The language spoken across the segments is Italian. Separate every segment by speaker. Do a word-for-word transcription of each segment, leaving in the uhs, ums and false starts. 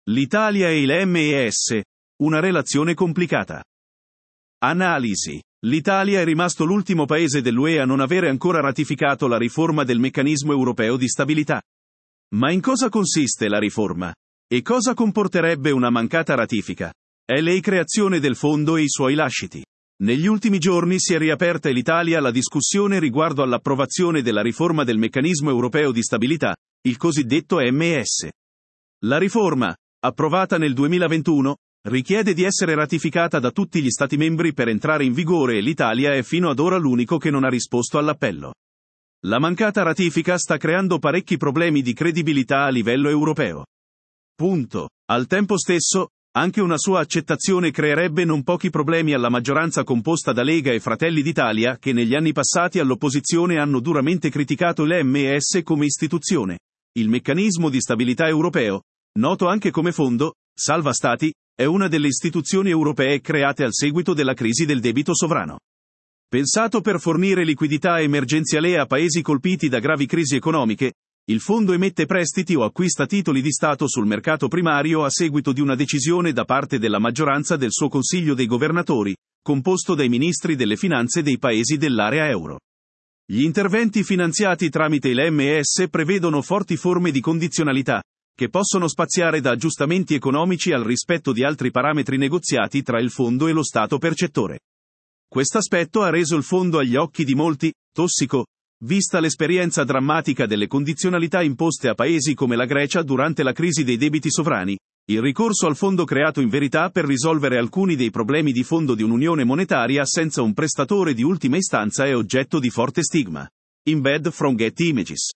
Speaker 1: L'Italia e il M E S, una relazione complicata. Analisi. L'Italia è rimasto l'ultimo paese dell'U E a non avere ancora ratificato la riforma del meccanismo europeo di stabilità. Ma in cosa consiste la riforma? E cosa comporterebbe una mancata ratifica? È la creazione del fondo e i suoi lasciti. Negli ultimi giorni si è riaperta in Italia la discussione riguardo all'approvazione della riforma del meccanismo europeo di stabilità, il cosiddetto M E S. La riforma, approvata nel duemilaventuno, richiede di essere ratificata da tutti gli Stati membri per entrare in vigore e l'Italia è fino ad ora l'unico che non ha risposto all'appello. La mancata ratifica sta creando parecchi problemi di credibilità a livello europeo. Punto. Al tempo stesso, anche una sua accettazione creerebbe non pochi problemi alla maggioranza composta da Lega e Fratelli d'Italia che negli anni passati all'opposizione hanno duramente criticato il M E S come istituzione. Il meccanismo di stabilità europeo, noto anche come fondo, salva stati, è una delle istituzioni europee create al seguito della crisi del debito sovrano. Pensato per fornire liquidità emergenziale a paesi colpiti da gravi crisi economiche, il fondo emette prestiti o acquista titoli di Stato sul mercato primario a seguito di una decisione da parte della maggioranza del suo Consiglio dei Governatori, composto dai ministri delle finanze dei paesi dell'area euro. Gli interventi finanziati tramite il M E S prevedono forti forme di condizionalità, che possono spaziare da aggiustamenti economici al rispetto di altri parametri negoziati tra il fondo e lo Stato percettore. Quest'aspetto ha reso il fondo agli occhi di molti tossico, vista l'esperienza drammatica delle condizionalità imposte a paesi come la Grecia durante la crisi dei debiti sovrani. Il ricorso al fondo creato in verità per risolvere alcuni dei problemi di fondo di un'unione monetaria senza un prestatore di ultima istanza è oggetto di forte stigma. Embed from Get Images.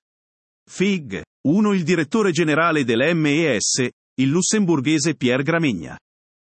Speaker 1: Fig. uno Il direttore generale dell'M E S, il lussemburghese Pierre Gramegna.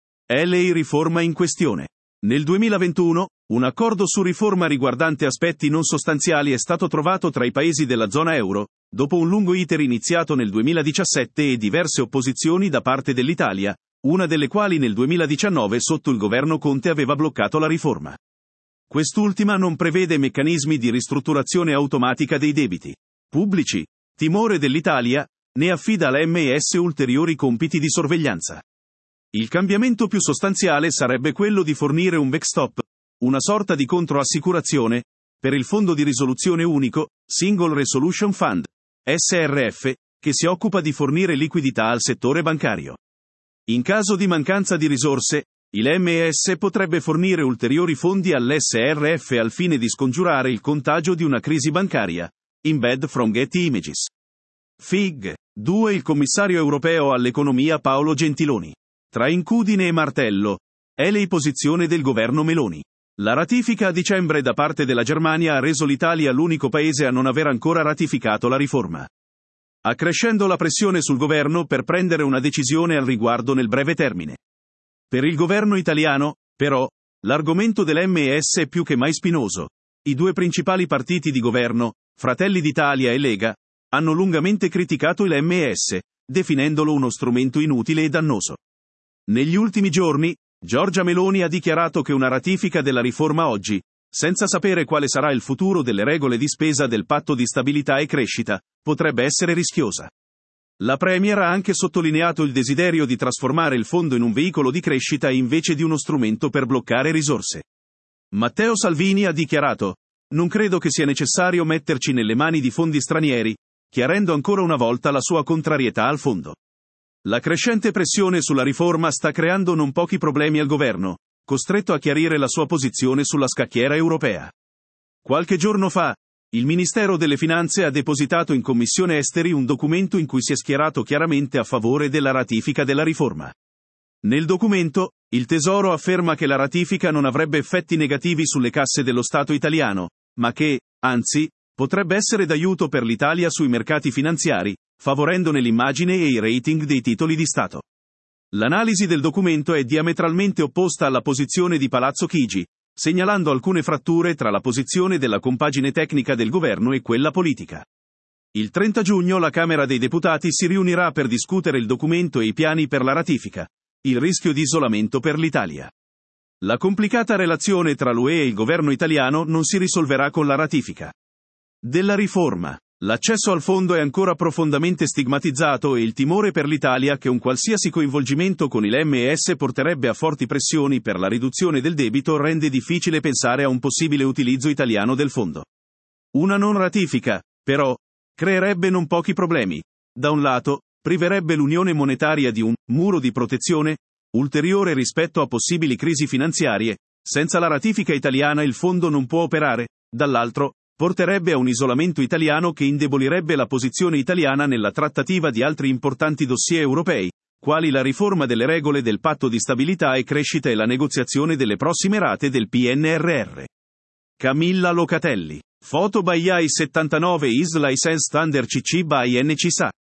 Speaker 1: È la riforma in questione. Nel duemilaventuno, un accordo su riforma riguardante aspetti non sostanziali è stato trovato tra i paesi della zona euro, dopo un lungo iter iniziato nel duemiladiciassette e diverse opposizioni da parte dell'Italia, una delle quali nel duemiladiciannove sotto il governo Conte aveva bloccato la riforma. Quest'ultima non prevede meccanismi di ristrutturazione automatica dei debiti pubblici, timore dell'Italia, né affida all'M E S ulteriori compiti di sorveglianza. Il cambiamento più sostanziale sarebbe quello di fornire un backstop, una sorta di controassicurazione, per il Fondo di risoluzione unico, Single Resolution Fund, S R F, che si occupa di fornire liquidità al settore bancario. In caso di mancanza di risorse, il M E S potrebbe fornire ulteriori fondi all'S R F al fine di scongiurare il contagio di una crisi bancaria. Embed from Get Images. Fig. due Il commissario europeo all'economia Paolo Gentiloni. Tra incudine e martello. È la posizione del governo Meloni. La ratifica a dicembre da parte della Germania ha reso l'Italia l'unico paese a non aver ancora ratificato la riforma, accrescendo la pressione sul governo per prendere una decisione al riguardo nel breve termine. Per il governo italiano, però, l'argomento dell'M E S è più che mai spinoso. I due principali partiti di governo, Fratelli d'Italia e Lega, hanno lungamente criticato il M E S, definendolo uno strumento inutile e dannoso. Negli ultimi giorni, Giorgia Meloni ha dichiarato che una ratifica della riforma oggi, senza sapere quale sarà il futuro delle regole di spesa del patto di stabilità e crescita, potrebbe essere rischiosa. La Premier ha anche sottolineato il desiderio di trasformare il fondo in un veicolo di crescita invece di uno strumento per bloccare risorse. Matteo Salvini ha dichiarato: "Non credo che sia necessario metterci nelle mani di fondi stranieri", chiarendo ancora una volta la sua contrarietà al fondo. La crescente pressione sulla riforma sta creando non pochi problemi al governo, costretto a chiarire la sua posizione sulla scacchiera europea. Qualche giorno fa, il Ministero delle Finanze ha depositato in Commissione Esteri un documento in cui si è schierato chiaramente a favore della ratifica della riforma. Nel documento, il Tesoro afferma che la ratifica non avrebbe effetti negativi sulle casse dello Stato italiano, ma che, anzi, potrebbe essere d'aiuto per l'Italia sui mercati finanziari, favorendone l'immagine e i rating dei titoli di Stato. L'analisi del documento è diametralmente opposta alla posizione di Palazzo Chigi, segnalando alcune fratture tra la posizione della compagine tecnica del governo e quella politica. Il trenta giugno la Camera dei Deputati si riunirà per discutere il documento e i piani per la ratifica. Il rischio di isolamento per l'Italia. La complicata relazione tra l'U E e il governo italiano non si risolverà con la ratifica della riforma. L'accesso al fondo è ancora profondamente stigmatizzato e il timore per l'Italia che un qualsiasi coinvolgimento con il M E S porterebbe a forti pressioni per la riduzione del debito rende difficile pensare a un possibile utilizzo italiano del fondo. Una non ratifica, però, creerebbe non pochi problemi. Da un lato, priverebbe l'Unione monetaria di un muro di protezione ulteriore rispetto a possibili crisi finanziarie. Senza la ratifica italiana il fondo non può operare. Dall'altro, porterebbe a un isolamento italiano che indebolirebbe la posizione italiana nella trattativa di altri importanti dossier europei, quali la riforma delle regole del patto di stabilità e crescita e la negoziazione delle prossime rate del P N R R. Camilla Locatelli. Foto by I settantanove is licensed under C C by N C S A.